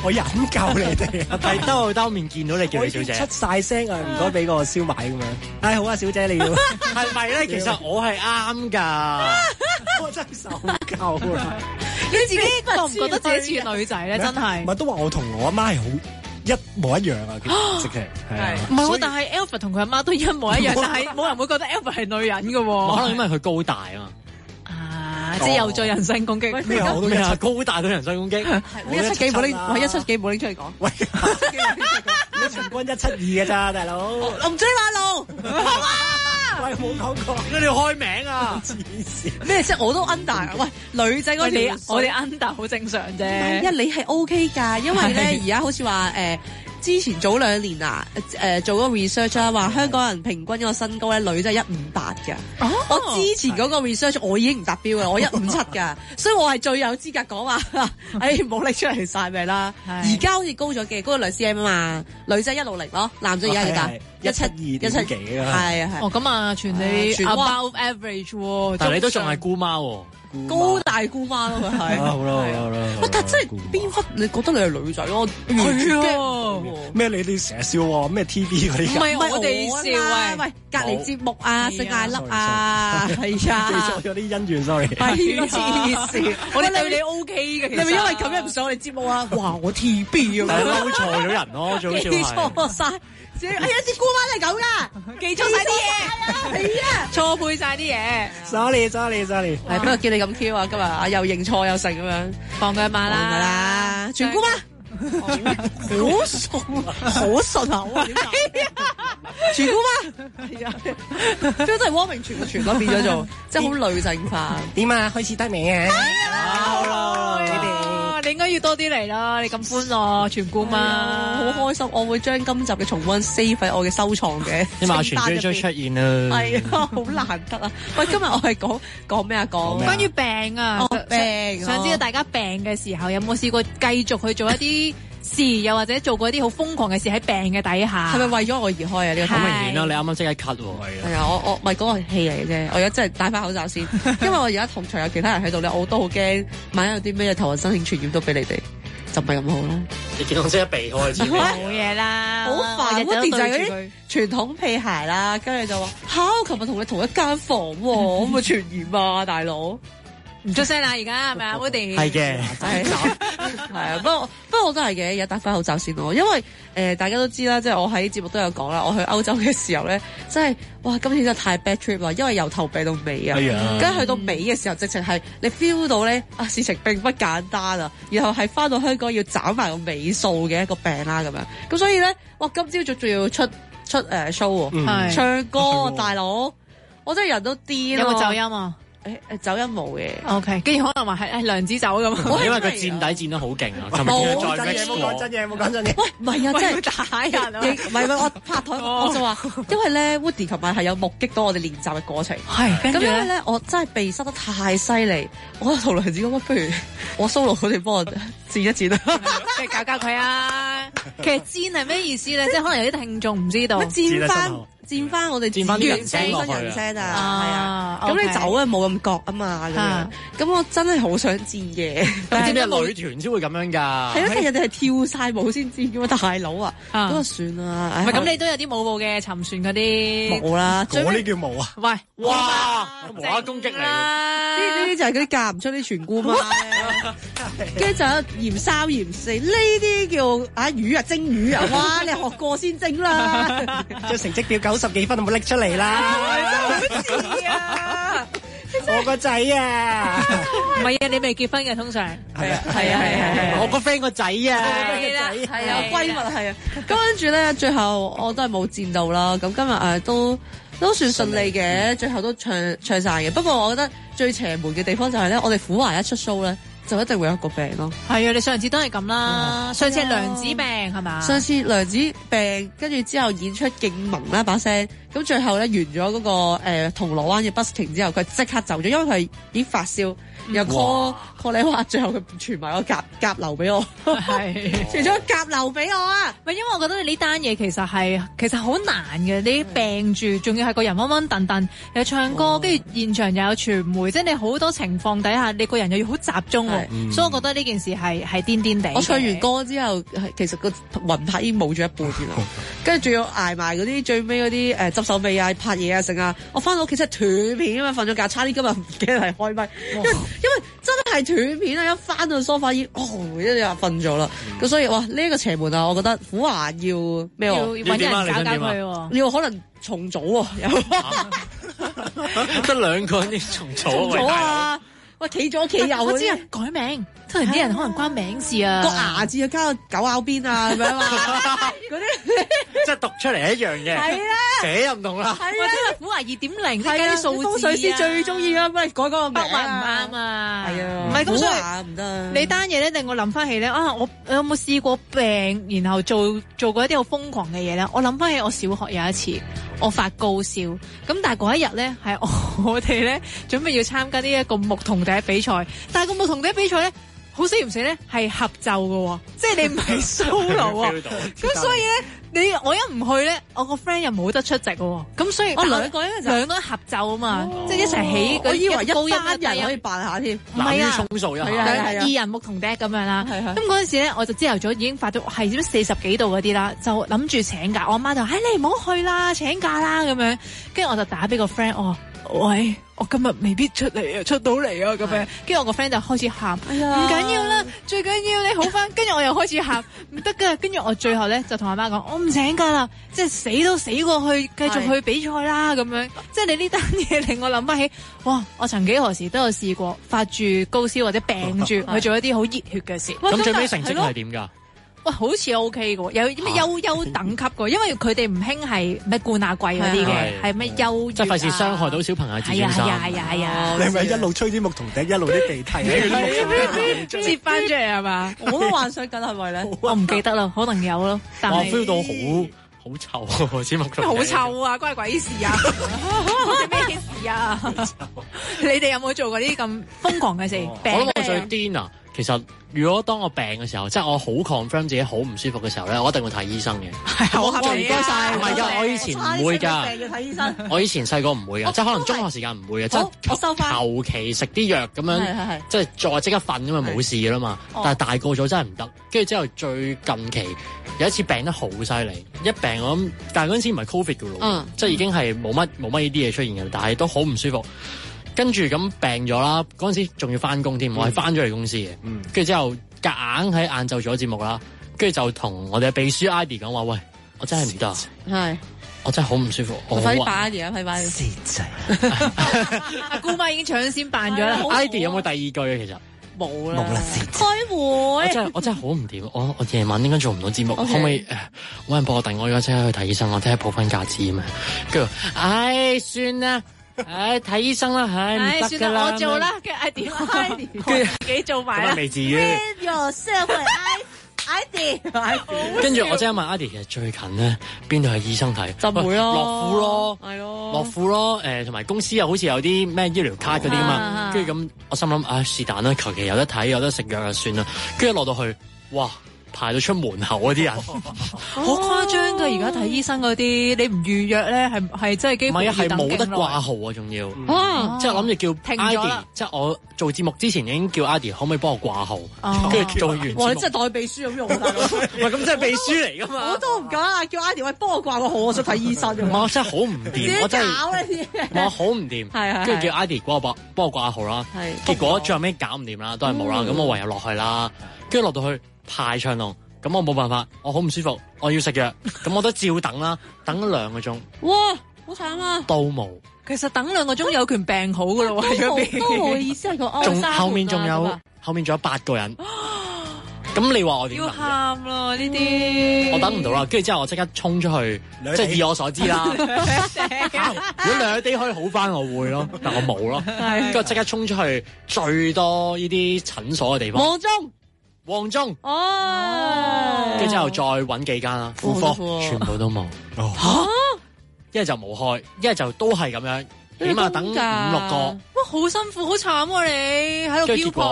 我飲夠你哋， 係兜兜面見到你叫你小姐， 出晒聲啊！唔該俾個燒賣咁樣。唉，好啊，小姐你要係咪咧？其實我係啱㗎， 我真係受夠啦！ 你自己覺唔覺得自己似女仔咧？真係唔係都話我同我阿媽係好一模一樣啊！其實係啊， 唔係喎，但係 Alfred 同佢阿媽都一模一樣，但係冇人會覺得 Alfred 係女人㗎喎。 可能因為佢高大啊。 啊！即係又做人身攻擊， 咩我都咩啊？高大對人身攻擊， 我一七幾冇拎，我一七幾冇拎出嚟講。 喂，你平均一七二嘅咋，大佬？ 林追馬路， 喂，冇講過， 你哋要開名啊！ 黐線咩即係我都 under。喂，女仔嗰你條我哋 under 好正常啫。 一你係 OK 㗎，因為咧而家好似話誒。之前早兩年啊，誒、呃、做嗰個 research 啊，話香港人平均嗰個身高咧，女仔係一五八㗎。哦、我之前嗰個 research 我已經唔達標㗎，我一五七㗎，所以我係最有資格講話，誒唔好拎出嚟晒命啦。而家好似高咗嘅，高咗兩 cm 啊嘛，女仔一六零咯，男仔而家幾大？一七二一七幾啊？係啊係。 哦咁啊，全你 above average 喎， 但係你都仲係姑媽喎。 高大姑媽咯，佢係。 好啦好啦。 喂，但真係邊忽你覺得你係女仔咯？ 係啊。 咩？你哋成日笑喎？咩 T V 嗰啲？ 唔係我哋笑啊！ 喂，隔離節目啊，聖艾粒啊，係啊。 記錯咗啲恩怨 ，sorry。 係咯，黐線。 我哋對你 OK 嘅，其實。 你咪因為咁樣唔上我哋節目啊？哇！我 T V 啊， 嬲錯咗人咯，最好笑係。 記錯晒。哎呀，啲姑媽都係咁噶，記錯晒啲嘢，係啊， 錯配晒啲嘢。 sorry sorry sorry， 係不過叫你咁 Q 啊，今日啊又認錯又成咁樣， 放佢一馬啦， 啦，全姑媽。好順，好順口啊！點解？全姑媽係啊，都真係汪明荃個全咯，變咗做即係好女性化。 點啊？開始得未啊？ 好咯，你哋你應該要多啲嚟啦！你咁歡樂，全姑媽好開心，我會將今集嘅重溫 save 喺我嘅收藏嘅。 因為阿全終於出現啦， 係啊，好難得啊！喂，今日我係講講咩啊？講關於病啊， 病。 想知道大家病嘅時候有冇試過繼續去做一啲事，又或者做過一啲好瘋狂嘅事喺病嘅底下？ 係咪為咗我而開啊？呢個好明顯啦！你啱啱即刻咳喎， 係啊！我我咪嗰個戲嚟嘅啫，我而家真係戴翻口罩先，因為我而家同場有其他人喺度咧，我都好驚，萬一有啲咩頭暈身㷫傳染到俾你哋，就唔係咁好啦。 你見到即刻避開，知冇嘢啦， 好煩。嗰啲就係嗰啲傳統屁孩啦，跟住就話嚇，我琴日同你同一間房喎，可唔可以傳染啊，大佬？ 唔出聲啦，而家係咪啊？Woody 係嘅， 係係啊，不過不過我都係嘅，而家戴翻口罩先咯，因為誒、呃、大家都知啦，即係我喺節目都有講啦，我去歐洲嘅時候咧，真係哇，今次真係太 bad trip 啦，因為由頭病到尾啊，跟住去到尾嘅時候，直情係你 feel 到咧啊，事情並不簡單啊，然後係翻到香港要找埋個尾數嘅一個病啦咁樣，咁所以咧，哇，今朝早仲要出出誒、uh, show 喎、嗯，唱歌、嗯、大佬，我真係人都癲， 有冇走音啊？ 誒誒，走音冇嘅 ，OK，跟住可能話係誒梁子走咁， 因為佢墊底墊得好勁啊， 冇真嘢，冇講真嘢，冇講真嘢。 喂，唔係啊，真係打人啊！ 唔係唔係，我拍台我就話，因為咧 Woody 琴晚係有目擊到我哋練習嘅過程， 係，咁因為咧我真係鼻塞得太犀利，我同梁子講，不如我 solo 佢哋幫我墊一墊啦， 即係教教佢啊！其實墊係咩意思咧？即係可能有啲聽眾唔知道， 墊翻。佔翻我哋佔翻啲人聲落去人聲啊， 係啊，咁你走啊冇咁覺啊嘛，咁樣，咁我真係好想佔嘅。 但係啲女團先會咁樣㗎。係啊，但係人哋係跳晒舞先佔㗎嘛，大佬啊，咁就算啦。 唔係咁，你都有啲舞步嘅沉船嗰啲。 冇啦， 嗰啲叫舞啊。 喂， 哇，無啦攻擊你。 呢呢啲就係嗰啲嫁唔出啲全姑媽。跟住就有嫌三嫌四，呢啲叫啊魚啊蒸魚啊，哇！你學過先蒸啦。 將成績表九十幾分都冇拎出嚟啦！ 真係好似啊！ 我個仔啊， 唔係啊，你未結婚嘅通常係啊係啊係啊， 我個 friend 個仔啊， 係啊閨蜜係啊，咁跟住咧最後我都係冇佔到啦。咁今日誒都都算順利嘅，最後都唱唱晒嘅。不過我覺得最邪門嘅地方就係咧，我哋虎華一出 show 咧。就一定會有一個病咯。係啊，你上次都係咁啦。嗯、上次係梁子病係嘛？ 上次梁子病，跟住之後演出勁萌啦把聲，咁最後咧完咗嗰、那個誒、呃、銅鑼灣嘅 busking 之後，佢即刻走咗，因為佢已經發燒。又 call call 你話，最後佢傳埋個夾夾流俾我，係傳咗個夾流俾我啊！ 唔係因為我覺得你呢單嘢其實係其實好難嘅，你病住，仲要係個人掹掹頓頓，又唱歌，跟住現場又有傳媒，即係你好多情況底下，你個人又要好集中， 喎， 係所以我覺得呢件事係係癲癲地。 我唱完歌之後，係其實個魂魄已經冇咗一半啦，跟住仲要捱埋嗰啲最尾嗰啲誒執手尾啊、拍嘢啊、剩啊。我翻到屋企真係斷片啊嘛，瞓咗覺，差啲今日唔記得係開咪，因為因為真係斷片啊！一翻到梳化已經哦一日瞓咗啦。咁、嗯、所以哇呢一、這個邪門啊，我覺得虎華要咩喎？ 要揾人搞搞佢喎， 要可能重組喎， 得兩個人啲重組重組啊！喂，企左企右， 我知啊，改名，突然啲人可能關名事啊， 個牙字要加個狗咬邊啊，咁樣嘛，嗰啲即係讀出嚟一樣嘅， 係啦， 寫又唔同啦， 或者係虎華二點零，加啲數字啊，風水師最中意啊，咩改嗰個名啊，唔啱啊， 係啊， 唔係咁所以唔得。 你單嘢咧令我諗翻起咧啊，我有冇試過病，然後做做過一啲好瘋狂嘅嘢咧？我諗翻起我小學有一次，我發高燒，咁但係嗰一日咧係我哋咧準備要參加呢一個牧童笛比賽，但係個牧童笛比賽咧好死唔死咧係合奏嘅，即係你唔係 solo 啊，咁所以咧你我一唔去咧，我個 friend 又冇得出席嘅，咁所以我兩個人兩個人合奏啊嘛，即係一齊起， 我以為高一班人可以扮下添， 唔係啊， 充數一下， 二人牧童笛咁樣啦，咁嗰陣時咧我就朝頭早已經發到係點四十幾度嗰啲啦，就諗住請假，我阿媽就話：，唉，你唔好去啦，請假啦咁樣，跟住我就打俾個 friend，我話：，喂，我今日未必出嚟啊，出到嚟啊咁樣，跟住我個 friend 就開始喊，唔緊要啦，最緊要你好翻，跟住我又開始喊，唔得噶，跟住我最後咧就同阿媽講，我唔請假啦，即係死都死過去，繼續去比賽啦咁樣，即係你呢單嘢令我諗翻起，哇，我曾幾何時都有試過發住高燒或者病住去做一啲好熱血嘅事， 咁最尾成績係點噶？ 喂，好似 O K 嘅，有咩優優等級嘅，因為佢哋唔興係咩冠亞季嗰啲嘅，係咩優越， 即係費事傷害到小朋友自尊心。 係啊係啊係啊！ 你係咪一路吹啲牧童笛，一路啲鼻涕接翻出嚟係嘛？ 我都幻想緊係咪咧？ 我唔記得啦，可能有咯。但我 feel 到好好臭喎，啲牧童笛好臭啊！關鬼事啊！咩事啊？你哋有冇做過呢啲咁瘋狂嘅事？ 我諗我最癲啊！其實如果當我病嘅時候，即係我好 confirm 自己好唔舒服嘅時候咧，我一定會睇醫生嘅。 係好合理啊！ 唔係㗎，我以前唔會㗎。 病要睇醫生。 我以前細個唔會㗎，即係可能中學時間唔會嘅，即係求其食啲藥咁樣，即係再即刻瞓咁啊冇事㗎啦嘛。但係大個咗真係唔得。跟住之後最近期有一次病得好犀利，一病我諗，但係嗰陣時唔係 covid 㗎咯，嗯、即係已經係冇乜冇乜呢啲嘢出現嘅，但係都好唔舒服。跟住咁病咗啦，嗰陣時仲要翻工添，我係翻咗嚟公司嘅。跟住、嗯、之後夾硬喺晏晝做咗節目啦，跟住就同我哋嘅秘書 Idy 講話：喂，我真係唔得，係我真係好唔舒服。我快啲扮 Idy 啊，快快！ 死仔， 阿姑媽已經搶先扮咗啦。 Idy 有冇第二句啊？其實冇啦， 冇啦， 開會。 我真係我真係好唔掂，我我夜晚應該做唔到節目， okay. 可唔可以誒揾人幫我定？我而家即刻去睇醫生，我聽日補翻假紙咁樣。跟住，唉，算啦。唉，睇醫生啦，唉，唔得噶啦， 我做啦，跟住 Idy，跟住自己做埋啦， 未至於。跟住我即刻問 Idy，其實最近咧邊度係醫生睇？ 就唔會咯， 樂富咯， 係咯， 樂富咯，誒，同埋公司又好似有啲咩醫療卡嗰啲啊嘛。跟住咁，我心諗，唉，是但啦，求其有得睇，有得食藥就算啦。跟住落到去，哇！排到出門口嗰啲人， 好誇張㗎！而家睇醫生嗰啲，你唔預約咧，係係真係幾乎唔係啊，係冇得掛號啊，仲要，即係諗住叫 Idy，即係我做節目之前已經叫 Idy 可唔可以幫我掛號，跟住做完。 哇！你真係代秘書咁用啊，大佬！ 唔係咁，真係秘書嚟㗎嘛。 我都唔敢啊，叫 Idy 喂幫我掛個號，我想睇醫生。 我真係好唔掂，我真係我好唔掂，跟住叫 Idy 幫我幫幫我掛號啦。結果最後尾搞唔掂啦，都係冇啦。咁我唯有落去啦，跟住落到去排長龍。咁我冇辦法，我好唔舒服，我要食藥，咁我都照等啦，等咗兩個鐘。 哇，好慘啊！ 都冇。 其實等兩個鐘有權病好噶咯喎， 都冇都冇嘅意思係個安仲後面仲有後面仲有八個人。咁你話我點？ 要喊咯呢啲。 我等唔到啦，跟住之後我即刻衝出去，即係以我所知啦。如果兩地可以好翻，我會咯，但我冇咯。跟住即刻衝出去最多呢啲診所嘅地方。 黃忠。 黃忠哦， 跟住之後再揾幾間啦，婦科全部都冇。嚇！一係就冇開，一係就都係咁樣，起碼等五六個。 哇！好辛苦，好慘喎你喺度飆破。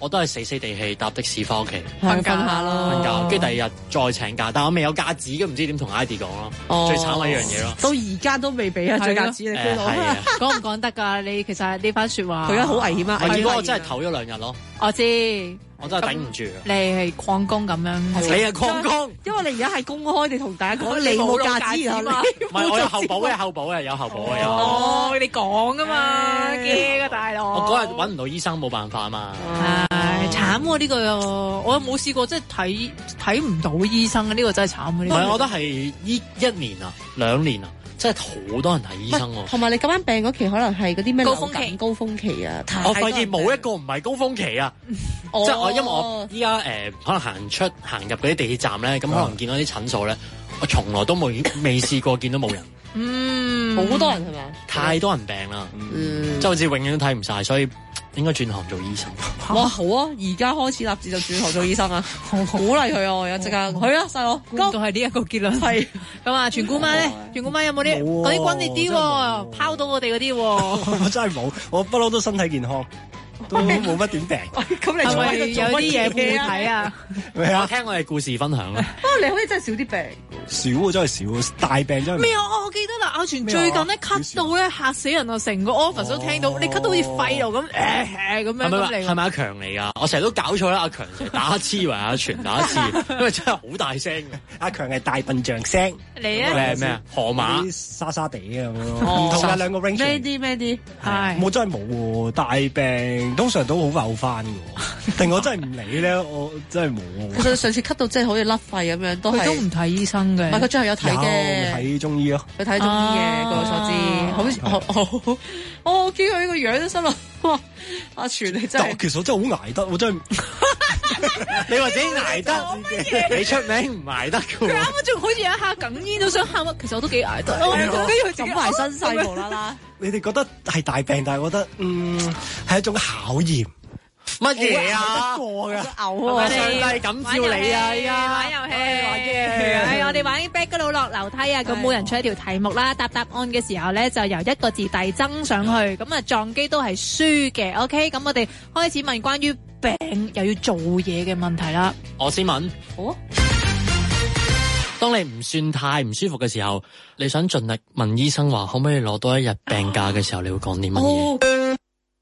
我都係死死地氣搭的士翻屋企瞓下咯， 瞓覺，跟住第二日再請假，但我未有假紙嘅，唔知點同 I D 講咯。 哦、 最慘係一樣嘢咯， 到而家都未俾啊！最假紙你飛到， 講唔講得㗎？你其實呢番説話， 佢而家好危險啊！ 結果我真係唞咗兩日咯。 我知。 我真係頂唔住。 你係礦工咁樣， 你係礦工， 因為你而家係公開地同大家講，你冇假紙啊嘛。 唔係，我有後補嘅，後補嘅，有後補嘅有。 哦，你講噶嘛，驚啊大佬！ 我嗰日揾唔到醫生，冇辦法啊嘛。 係慘喎呢個，我冇試過，即係睇睇唔到醫生啊！呢個真係慘啊！唔係，我覺得係依一年啊，兩年啊。真係好多人睇醫生喎， 同埋你咁啱病嗰期可能係嗰啲咩高峰期、 高峰期啊！ 我發現冇一個唔係高峰期啊！即係我因為我依家誒可能行出行入嗰啲地鐵站咧，咁可能見到啲診所咧，我從來都冇未試過見到冇人。 嗯， 好多人係咪？ 太多人病啦，即係好似永遠都睇唔晒，所以應該轉行做醫生。 哇，好啊！而家開始立志就轉行做醫生啊！鼓勵佢啊！我而家即刻去啊，細佬， 估到係呢一個結論。係咁啊，全姑媽咧，全姑媽有冇啲嗰啲轟烈啲喎，拋到我哋嗰啲喎？ 我真係冇，我不嬲都身體健康。都冇乜點病， 咁你係咪有啲嘢冇睇啊？ 我聽我哋故事分享啦。 不過你可以真係少啲病， 少啊真係少，大病真係。 咩啊？我記得啦，阿全最近咧咳到咧嚇死人啊！成個 office 都聽到，你咳到好似肺癆咁，誒誒咁樣咁嚟。 係咪阿強嚟㗎？我成日都搞錯啦，阿強成日打黐為阿全打黐，因為真係好大聲嘅。 阿強係大笨象聲， 你咧？ 你係咩啊？河馬沙沙地咁樣咯，唔同嘅兩個 range。 咩啲咩啲？ 係我真係冇喎，大病通常都好快好翻嘅喎，定我真係唔理咧，我真係冇。 其實上次咳到真係好似甩肺咁樣，都係都唔睇醫生嘅。 唔係佢最後有睇嘅， 睇中醫咯。 佢睇中醫嘅，據我所知，好似我我我見佢呢個樣都心諗，哇！阿全你真係， 其實我真係好捱得，我真係。 你話自己捱得，你出名唔捱得嘅。 佢啱啱仲好似一下哽咽都想喊，其實我都幾捱得。 跟住佢整埋身世無啦啦。 你哋覺得係大病，但係我覺得嗯係一種考驗。 乜嘢啊？ 過嘅嘔啊！上帝感召你啊！依家玩遊戲，係我哋玩 back 嗰度落樓梯啊！咁每人出一條題目啦，答答案嘅時候咧就由一個字遞增上去，咁啊撞機都係輸嘅。OK，咁我哋開始問關於病又要做嘢嘅問題啦。 我先問。 好。 當你唔算太唔舒服嘅時候，你想盡力問醫生話可唔可以攞多一日病假嘅時候，你會講啲乜嘢？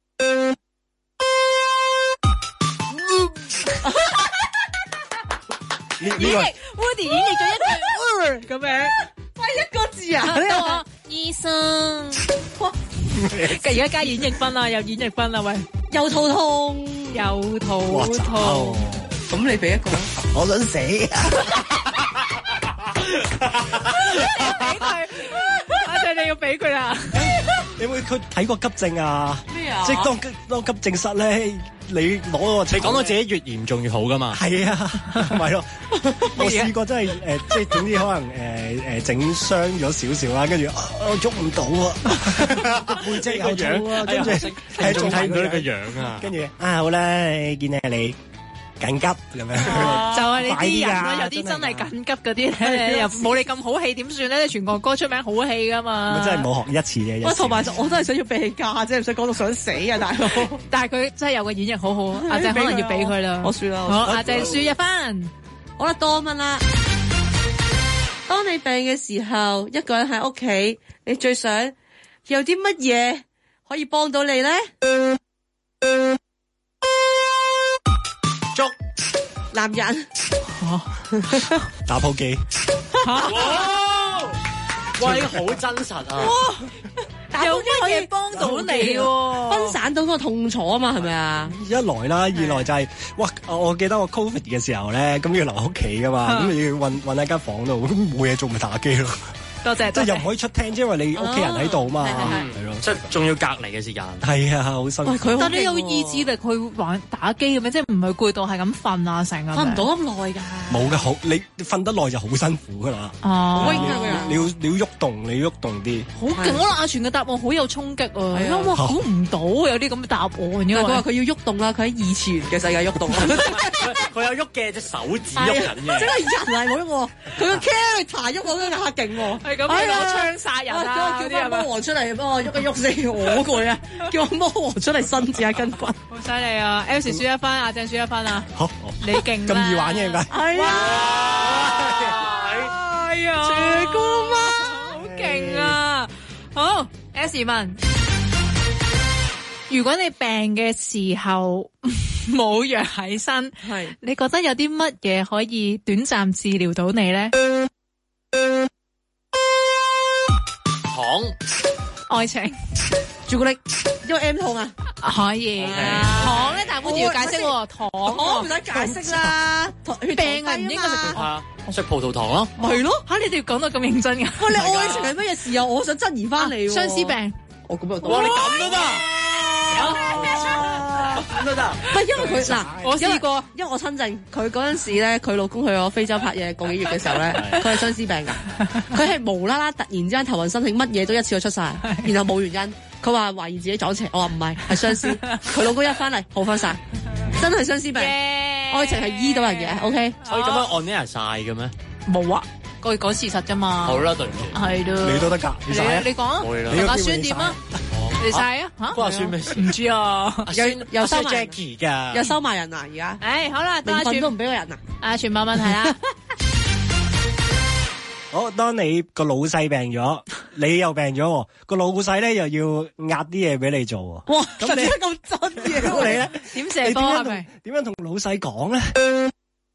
演繹 Woody 演繹咗一句咁樣， 係一個字啊！ 醫生，而家加演繹分啦，有演繹分啦，喂， 又肚痛， 又肚痛， 咁你俾一個， 我想死啊！ 俾佢，阿仔你要俾佢啦！ 你會佢睇過急症啊？ 咩啊？ 即係當當急症室咧，你攞個你講到自己越嚴重越好噶嘛？ 係啊，咪咯。我試過真係誒，即係總之可能誒誒整傷咗少少啦，跟住我喐唔到啊，背脊有痛啊，跟住係仲睇唔到你個樣啊，跟住啊好啦，見下你。緊急咁樣， 就係你啲人咯，有啲真係緊急嗰啲咧，又冇你咁好氣，點算咧？全國歌出名好氣噶嘛， 真係冇學一次嘅。 我同埋我都係想要病假啫，唔使講到想死啊，大佬！ 但係佢真係有個演繹好好，阿鄭可能要俾佢啦。 我輸啦， 好，阿鄭輸一分。 好啦，多問啦。當你病嘅時候，一個人喺屋企，你最想有啲乜嘢可以幫到你咧？ 捉男人， 打鋪機。 哇！哇！呢個好真實啊！ 有乜嘢幫到你喎？ 分散到嗰個痛楚啊嘛，係咪啊？ 一來啦，二來就係、是，哇！我記得我 Covid 嘅時候咧，咁要留喺屋企噶嘛，咁要韞韞喺間房度，咁冇嘢做咪打機咯。 多謝， 即係又唔可以出廳，因為你屋企人喺度嘛，係咯， 即係仲要隔離嘅時間。 係啊，好辛苦。 但你有意志力去玩打機嘅咩？即係唔係攰到係咁瞓啊？成日瞓唔到咁耐㗎。 冇嘅，好你瞓得耐就好辛苦㗎啦。 哦， 你要你要喐動，你要喐動啲。 好勁！我阿全嘅答案好有衝擊啊！因為我估唔到有啲咁嘅答案。 佢話佢要喐動啦，佢喺二次元嘅世界喐動。 佢有喐嘅隻手指喐緊嘅。 即係人嚟冇喐喎，佢個 character 喐，我覺得嚇勁喎。 係咁攞槍殺人啊！ 叫翻魔王出嚟幫我喐一喐先，我攰啊！叫魔王出嚟伸展下筋骨。 好犀利啊 ！L 時輸一分，阿鄭輸一分啊！ 好， 你勁咁易玩嘅，唔該。 係啊！ 哎呀， 謝姑媽好勁啊！好 ，S 問，如果你病嘅時候冇藥喺身，係你覺得有啲乜嘢可以短暫治療到你咧？ 糖、 愛情、 朱古力，因為 M 痛啊， 可以。糖咧，但係我要解釋喎，糖我唔使解釋啦， 病係唔應該食糖。 食葡萄糖咯， 係咯嚇！你哋講到咁認真㗎？ 喂，你愛情係乜嘢事啊？我想質疑翻你喎。 相思病， 我咁又得。 哇！你咁都得？咁都得？ 唔係因為佢嗱， 我試過， 因為我親證，佢嗰陣時咧，佢老公去咗非洲拍嘢個幾月嘅時候咧，佢係相思病㗎。佢係無啦啦突然之間頭暈身㷫，乜嘢都一次過出晒，然後冇原因。佢話懷疑自己撞邪，我話唔係，係相思。佢老公一翻嚟好翻晒，真係相思病。愛情係醫到人嘅 ，OK？ 可以咁樣 on air 晒嘅咩？ 冇啊，佢講事實啫嘛。 好啦，對唔住。 係咯。 你都得㗎，你晒啊！ 你講， 你阿孫點啊？你晒啊？嚇？ 關阿孫咩事？ 唔知啊。 又又收埋 Jackie 㗎， 又收埋人啊！而家， 誒好啦， 名分都唔俾個人啊！ 啊，全部問題啦。 好，當你個老細病咗，你又病咗，個老細咧又要壓啲嘢俾你做喎。 哇！ 咁你咁真嘅， 咁你咧點射波係咪？ 點樣同老細講咧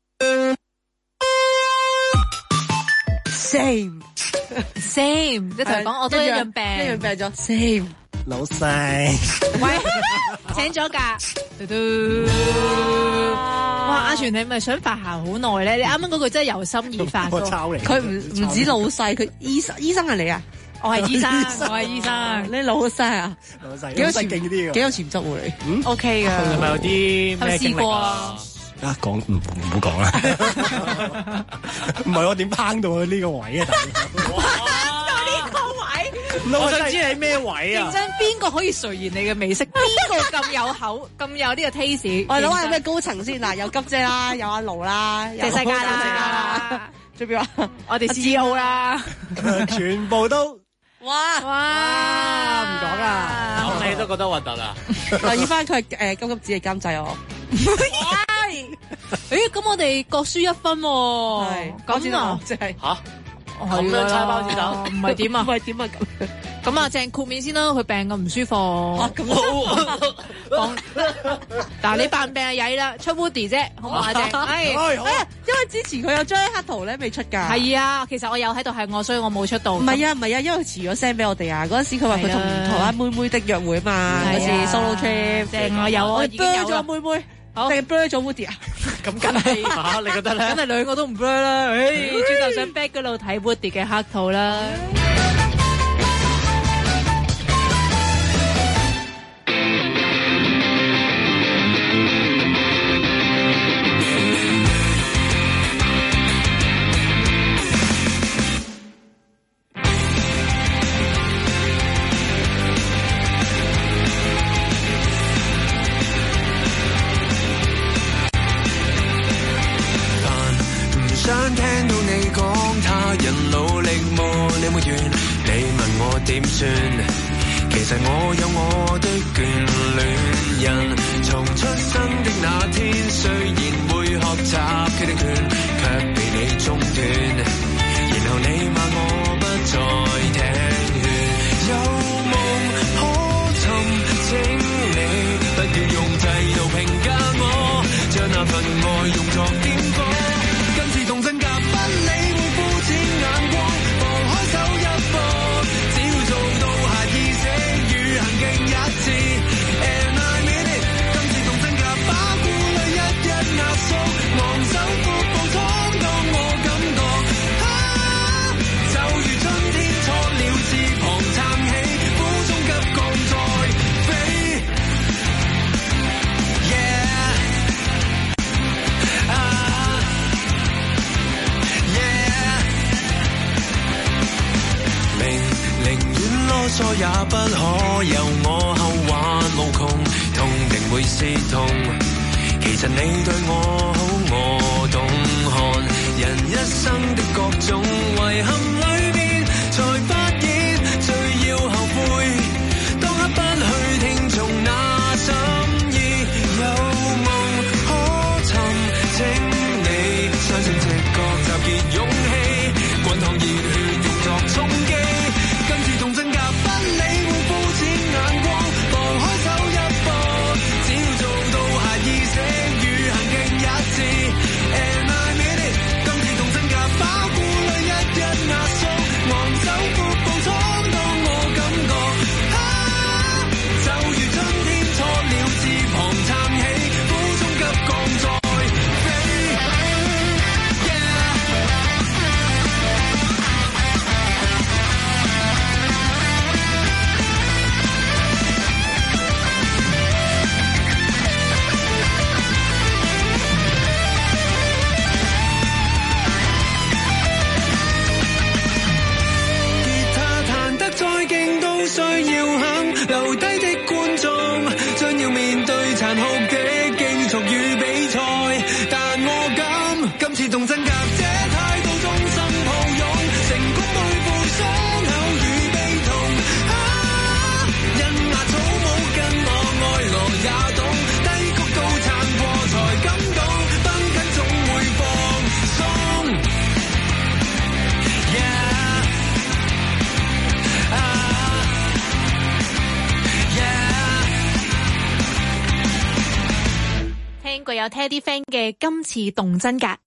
？Same same，即係講我都一樣病， 一樣病咗。Same 老細， 喂，請咗假。嘟嘟哇！阿全你咪想發姣好耐咧？你啱啱嗰句真係由心而發。 我抄嚟。 佢唔唔止老細，佢醫生醫生係你啊！ 我係醫生，我係醫生。 你老細啊？ 老細， 幾有老細勁啲㗎， 幾有潛質喎你。 嗯 OK 㗎。 係咪有啲咩經歷啊？ 啊，講唔唔好講啦。唔係我點攀到呢個位啊？ 到呢個位， 我想知係咩位啊？ 認真邊個可以垂涎你嘅美色？邊個咁有口，咁有呢個 taste？ 我哋諗下有咩高層先嗱，有吉姐啦，有阿盧啦， 謝世界啦， 最邊啊？ 我哋 C E O 啦， 全部都哇哇唔講啦。 咁你都覺得核突啊？ 留意翻佢係誒金級子嘅監製我。 誒，咁我哋各輸一分喎。 係咁啊， 即係吓？咁樣猜包子豆， 唔係點啊？ 唔係點啊咁？ 咁啊，鄭豁免先啦，佢病咁唔舒服。 哦咁講，嗱你扮病係曳啦，出 Woody 啫，好唔好啊鄭？係， 因為之前佢有張黑圖咧未出㗎。 係啊，其實我有喺度係我，所以我冇出到。 唔係啊，唔係啊，因為佢遲咗 send 俾我哋啊。嗰陣時佢話佢同台灣妹妹的約會嘛，嗰次 solo trip。 正我有啊，已經有咗妹妹。 好， 定係 blur 咗 Woody 啊？ 咁梗係嚇，你覺得咧？ 梗係兩個都唔 blur 啦。誒，轉頭上 back 嗰度睇 Woody 嘅黑圖啦。 想聽到你講他人努力麼？你沒完，你問我點算？其實我有我的眷戀人，從出生的那天，雖然會學習決定權，卻被你中斷。然後你罵我不再聽勸，有夢可尋，請你不要用制度評價我，將那份愛用作點火。同真假不理會膚淺眼光，放開手一步，只要做到下意識與行徑一致。And I mean it， 今次同真假把顧慮一一壓縮，昂首闊步闖蕩我感覺，啊，就如春天錯了翅膀撐起，苦中急降再飛。Yeah， 啊。囉嗦也不可由我後患無窮，痛定會是痛。其實你對我好，我懂看。人一生的各種遺憾裏面， 動真格，這態度終生抱擁，成功背負傷口與悲痛。啊，人牙草木跟我愛樂也懂，低谷到撐過才感動，繃緊總會放鬆。Yeah, ah, yeah. 聽過有 Teddy Fan 嘅今次動真格。